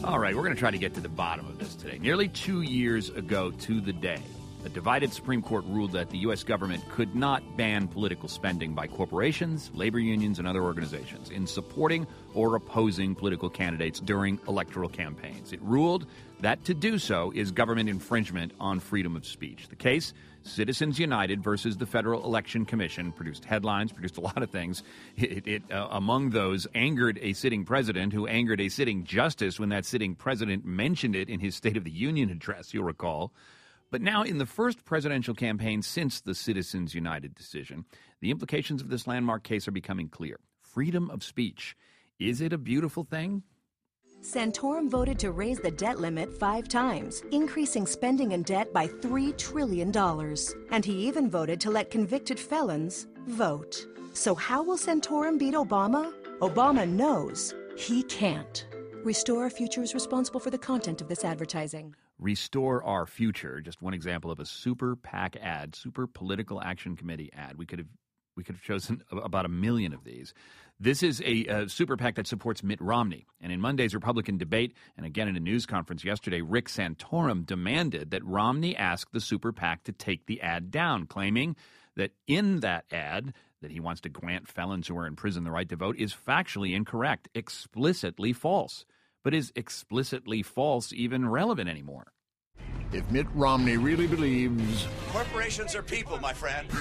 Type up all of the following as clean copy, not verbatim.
All right, we're going to try to get to the bottom of this today. Nearly 2 years ago to the day, a divided Supreme Court ruled that the U.S. government could not ban political spending by corporations, labor unions, and other organizations in supporting or opposing political candidates during electoral campaigns. It ruled that to do so is government infringement on freedom of speech. The case, Citizens United versus the Federal Election Commission, produced headlines, produced a lot of things. Among those, angered a sitting president who angered a sitting justice when that sitting president mentioned it in his State of the Union address, you'll recall. But now, in the first presidential campaign since the Citizens United decision, the implications of this landmark case are becoming clear. Freedom of speech. Is it a beautiful thing? Santorum voted to raise the debt limit 5 times, increasing spending and debt by $3 trillion. And he even voted to let convicted felons vote. So how will Santorum beat Obama? Obama knows he can't. Restore Our Future is responsible for the content of this advertising. Restore Our Future, just one example of a super PAC ad, super political action committee ad. We could have chosen about 1 million of these. This is a super PAC that supports Mitt Romney. And in Monday's Republican debate, and again in a news conference yesterday, Rick Santorum demanded that Romney ask the super PAC to take the ad down, claiming that in that ad that he wants to grant felons who are in prison the right to vote is factually incorrect, explicitly false. But is explicitly false even relevant anymore? If Mitt Romney really believes corporations are people, my friend,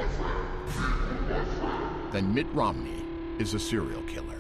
then Mitt Romney is a serial killer.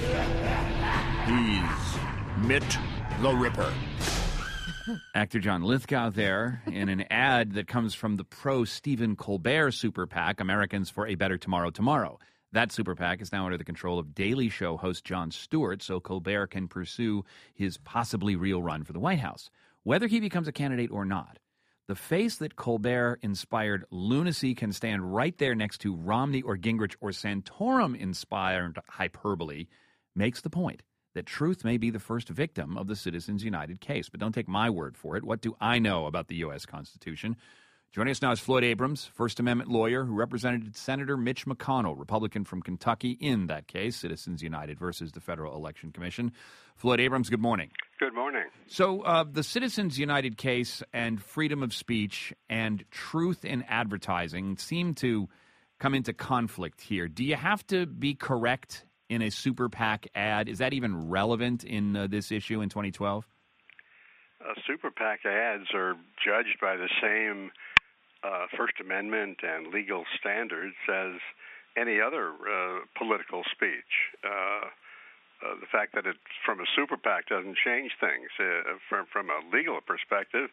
He's Mitt the Ripper. Actor John Lithgow there in an ad that comes from the pro-Stephen Colbert super PAC, Americans for a Better Tomorrow. That super PAC is now under the control of Daily Show host Jon Stewart, so Colbert can pursue his possibly real run for the White House. Whether he becomes a candidate or not, the face that Colbert-inspired lunacy can stand right there next to Romney or Gingrich or Santorum-inspired hyperbole makes the point that truth may be the first victim of the Citizens United case. But don't take my word for it. What do I know about the U.S. Constitution? Joining us now is Floyd Abrams, First Amendment lawyer who represented Senator Mitch McConnell, Republican from Kentucky, in that case, Citizens United versus the Federal Election Commission. Floyd Abrams, good morning. Good morning. So the Citizens United case and freedom of speech and truth in advertising seem to come into conflict here. Do you have to be correct in a super PAC ad? Is that even relevant in this issue in 2012? Super PAC ads are judged by the same First Amendment and legal standards as any other political speech. The fact that it's from a super PAC doesn't change things. From a legal perspective,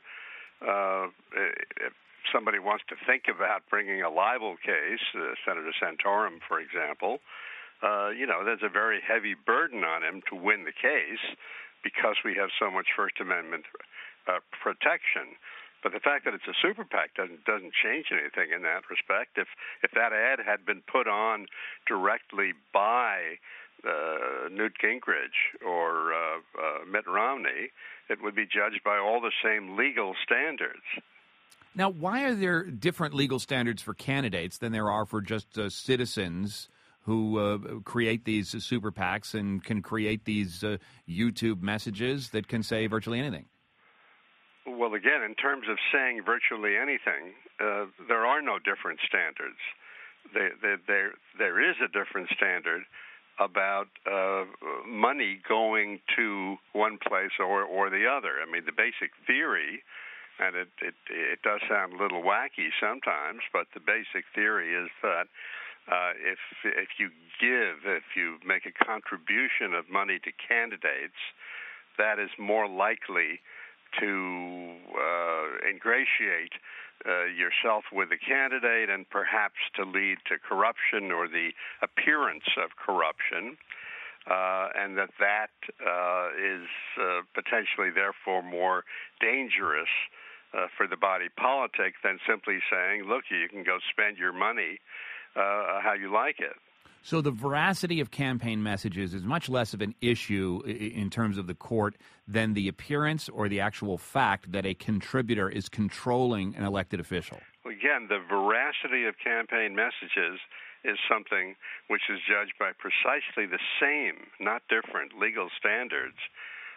if somebody wants to think about bringing a libel case, Senator Santorum, for example, there's a very heavy burden on him to win the case because we have so much First Amendment protection. But the fact that it's a super PAC doesn't change anything in that respect. If that ad had been put on directly by Newt Gingrich or Mitt Romney, it would be judged by all the same legal standards. Now, why are there different legal standards for candidates than there are for just citizens who create these super PACs and can create these YouTube messages that can say virtually anything? Well, again, in terms of saying virtually anything, there are no different standards. There is a different standard about money going to one place or the other. I mean, the basic theory, and it does sound a little wacky sometimes, but the basic theory is that if you make a contribution of money to candidates, that is more likely to ingratiate yourself with the candidate and perhaps to lead to corruption or the appearance of corruption, and that is potentially therefore more dangerous for the body politic than simply saying, look, you can go spend your money how you like it. So the veracity of campaign messages is much less of an issue in terms of the court than the appearance or the actual fact that a contributor is controlling an elected official. Again, the veracity of campaign messages is something which is judged by precisely the same, not different, legal standards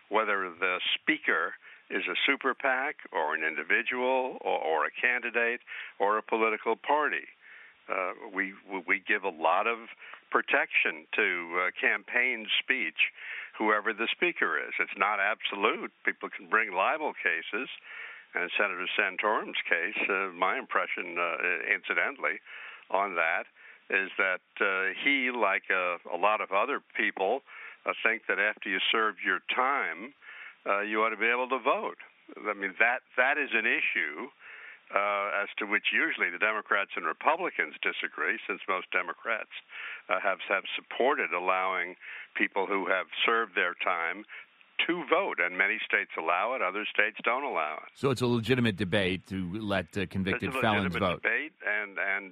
whether the speaker is a super PAC or an individual or a candidate or a political party. We give a lot of protection to campaign speech, whoever the speaker is. It's not absolute. People can bring libel cases. And in Senator Santorum's case, my impression, incidentally, on that is that he, like a lot of other people, think that after you served your time, you ought to be able to vote. I mean, that is an issue as to which usually the Democrats and Republicans disagree, since most Democrats have supported allowing people who have served their time to vote, and many states allow it, other states don't allow it. So it's a legitimate debate to let convicted felons vote. It's a legitimate debate, and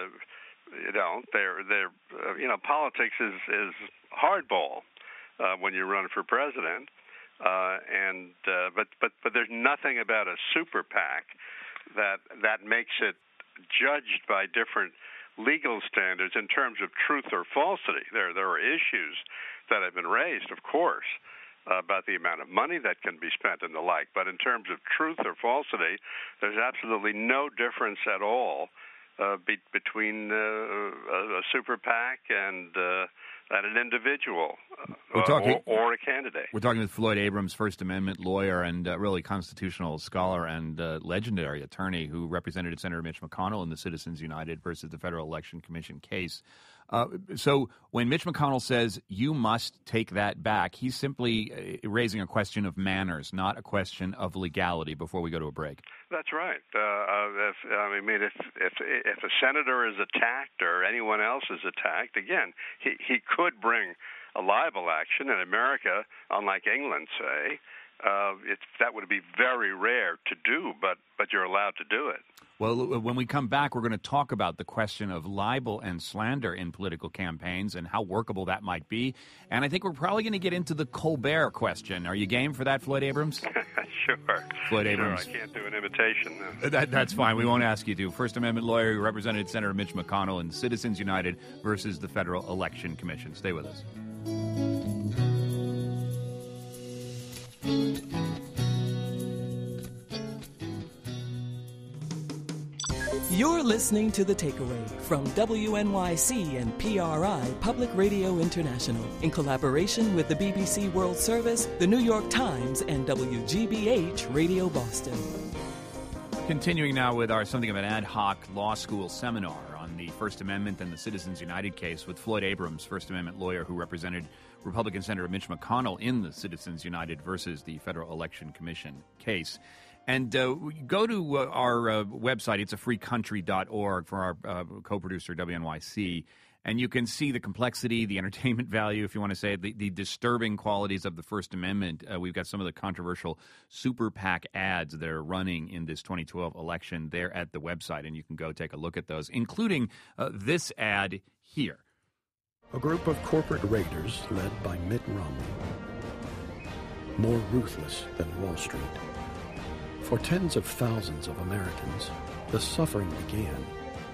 politics is hardball when you run for president, but there's nothing about a super PAC that makes it judged by different legal standards in terms of truth or falsity. There are issues that have been raised, of course, about the amount of money that can be spent and the like. But in terms of truth or falsity, there's absolutely no difference at all between a super PAC and an individual or a candidate. We're talking with Floyd Abrams, First Amendment lawyer and really constitutional scholar and legendary attorney who represented Senator Mitch McConnell in the Citizens United versus the Federal Election Commission case. So when Mitch McConnell says you must take that back, he's simply raising a question of manners, not a question of legality, before we go to a break. That's right. If a senator is attacked or anyone else is attacked, again, he could bring a libel action. In America, unlike England, say, that would be very rare to do, but you're allowed to do it. Well, when we come back, we're going to talk about the question of libel and slander in political campaigns and how workable that might be. And I think we're probably going to get into the Colbert question. Are you game for that, Floyd Abrams? Sure. Floyd Abrams. Sure, I can't do an imitation. No. That's fine. We won't ask you to. First Amendment lawyer who represented Senator Mitch McConnell in Citizens United versus the Federal Election Commission. Stay with us. You're listening to The Takeaway from WNYC and PRI Public Radio International in collaboration with the BBC World Service, the New York Times, and WGBH Radio Boston. Continuing now with our something of an ad hoc law school seminar on the First Amendment and the Citizens United case with Floyd Abrams, First Amendment lawyer who represented Republican Senator Mitch McConnell in the Citizens United versus the Federal Election Commission case. And go to our website. It's afreecountry.org for our co-producer, WNYC. And you can see the complexity, the entertainment value, if you want to say it, the disturbing qualities of the First Amendment. We've got some of the controversial super PAC ads that are running in this 2012 election there at the website. And you can go take a look at those, including this ad here. A group of corporate raiders led by Mitt Romney. More ruthless than Wall Street. For tens of thousands of Americans, the suffering began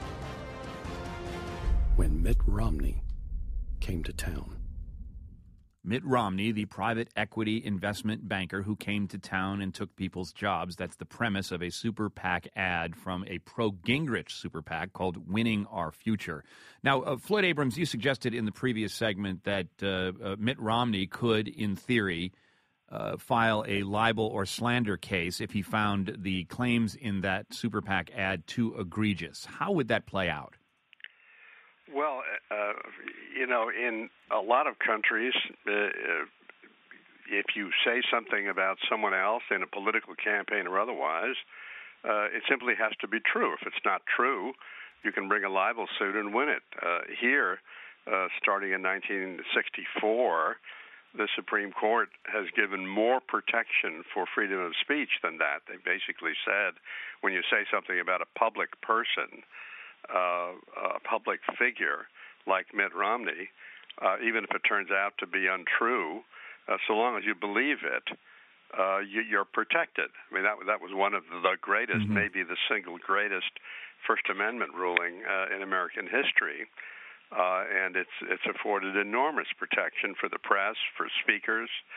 when Mitt Romney came to town. Mitt Romney, the private equity investment banker who came to town and took people's jobs. That's the premise of a super PAC ad from a pro-Gingrich super PAC called Winning Our Future. Now, Floyd Abrams, you suggested in the previous segment that Mitt Romney could, in theory, file a libel or slander case if he found the claims in that super PAC ad too egregious. How would that play out? Well, in a lot of countries, if you say something about someone else in a political campaign or otherwise, it simply has to be true. If it's not true, you can bring a libel suit and win it. Here, starting in 1964, the Supreme Court has given more protection for freedom of speech than that. They basically said when you say something about a public person, a public figure like Mitt Romney, even if it turns out to be untrue, so long as you believe it, you're protected. I mean, that was one of the greatest, maybe the single greatest First Amendment ruling in American history. And it's afforded enormous protection for the press, for speakers,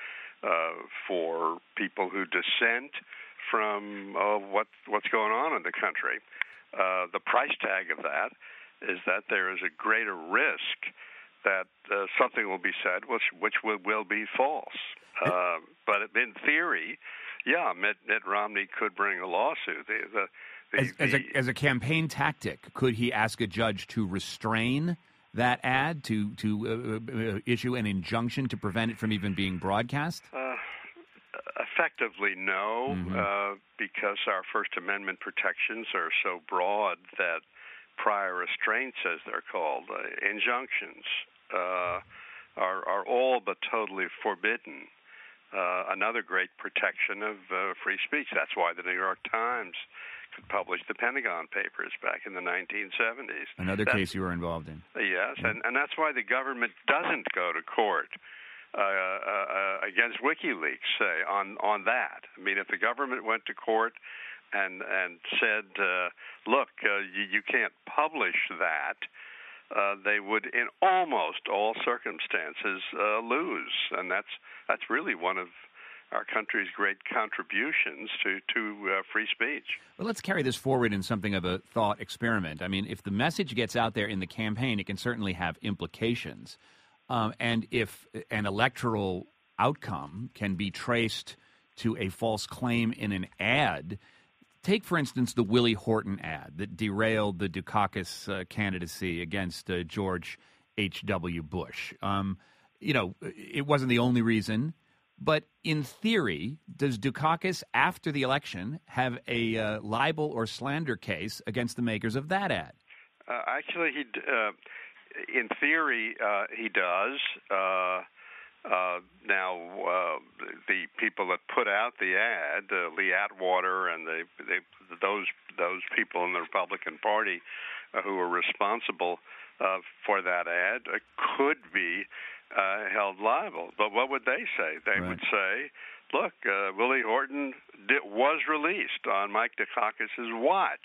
for people who dissent from what's going on in the country. The price tag of that is that there is a greater risk that something will be said which will be false. But in theory, yeah, Mitt Romney could bring a lawsuit. As a campaign tactic, could he ask a judge to restrain that ad, to issue an injunction to prevent it from even being broadcast? Effectively, no, because our First Amendment protections are so broad that prior restraints, as they're called, injunctions, are all but totally forbidden. Another great protection of free speech. That's why the New York Times could publish the Pentagon Papers back in the 1970s. Another case you were involved in. Yes, and that's why the government doesn't go to court against WikiLeaks, say, on that. I mean, if the government went to court and said, look, you can't publish that, they would, in almost all circumstances, lose. And that's really one of our country's great contributions to free speech. Well, let's carry this forward in something of a thought experiment. I mean, if the message gets out there in the campaign, it can certainly have implications. And if an electoral outcome can be traced to a false claim in an ad, take, for instance, the Willie Horton ad that derailed the Dukakis candidacy against George H.W. Bush. It wasn't the only reason, but in theory, does Dukakis, after the election, have a libel or slander case against the makers of that ad? Actually, in theory, he does. Now, the people that put out the ad, Lee Atwater and those people in the Republican Party who were responsible for that ad, could be held liable. But what would they say? They would say, look, Willie Horton was released on Mike Dukakis' watch.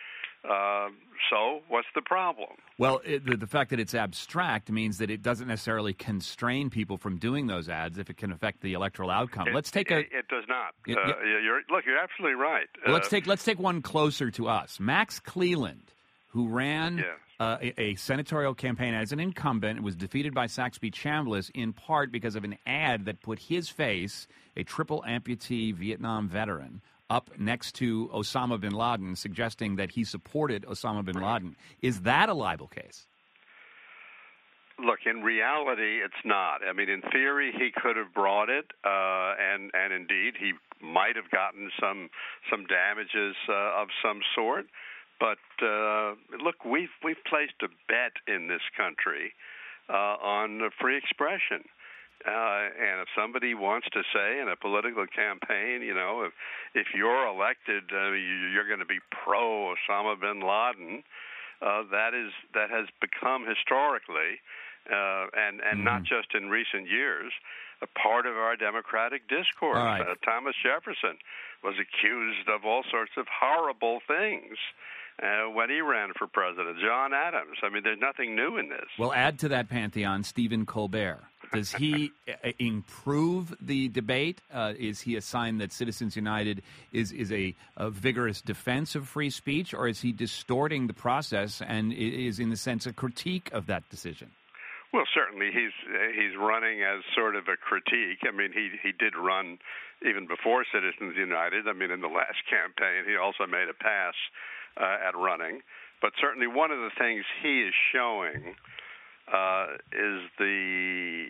So what's the problem? Well, the fact that it's abstract means that it doesn't necessarily constrain people from doing those ads if it can affect the electoral outcome. It does not. You're absolutely right. Well, let's take one closer to us. Max Cleland, who ran a senatorial campaign as an incumbent, was defeated by Saxby Chambliss in part because of an ad that put his face, a triple amputee Vietnam veteran, up next to Osama bin Laden, suggesting that he supported Osama bin Laden. Is that a libel case? Look, in reality, it's not. I mean, in theory, he could have brought it, and indeed, he might have gotten some damages of some sort. But look, we've placed a bet in this country on free expression. And if somebody wants to say in a political campaign, if you're elected, you're going to be pro Osama bin Laden, that has become historically, and not just in recent years, a part of our democratic discourse. Right. Thomas Jefferson was accused of all sorts of horrible things when he ran for president. John Adams. I mean, there's nothing new in this. Well, add to that pantheon Stephen Colbert. Does he improve the debate? Is he a sign that Citizens United is a vigorous defense of free speech, or is he distorting the process and is, in a sense, a critique of that decision? Well, certainly he's running as sort of a critique. I mean, he did run even before Citizens United. I mean, in the last campaign, he also made a pass at running. But certainly one of the things he is showing is the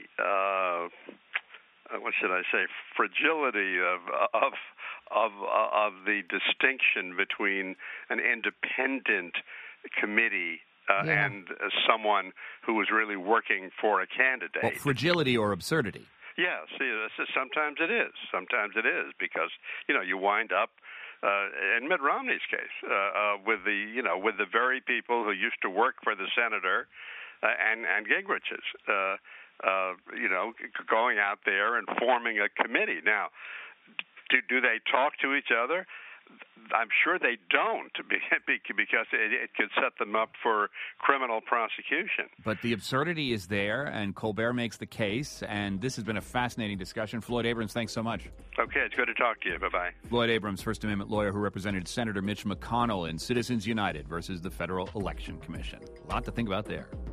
what should I say, fragility of the distinction between an independent committee and someone who was really working for a candidate. Well, fragility or absurdity. Yeah, see, sometimes it is. Sometimes it is because you wind up in Mitt Romney's case with the very people who used to work for the senator and Gingrich's, going out there and forming a committee. Now, do they talk to each other? I'm sure they don't, because it could set them up for criminal prosecution. But the absurdity is there, and Colbert makes the case, and this has been a fascinating discussion. Floyd Abrams, thanks so much. Okay, it's good to talk to you. Bye-bye. Floyd Abrams, First Amendment lawyer who represented Senator Mitch McConnell in Citizens United versus the Federal Election Commission. A lot to think about there.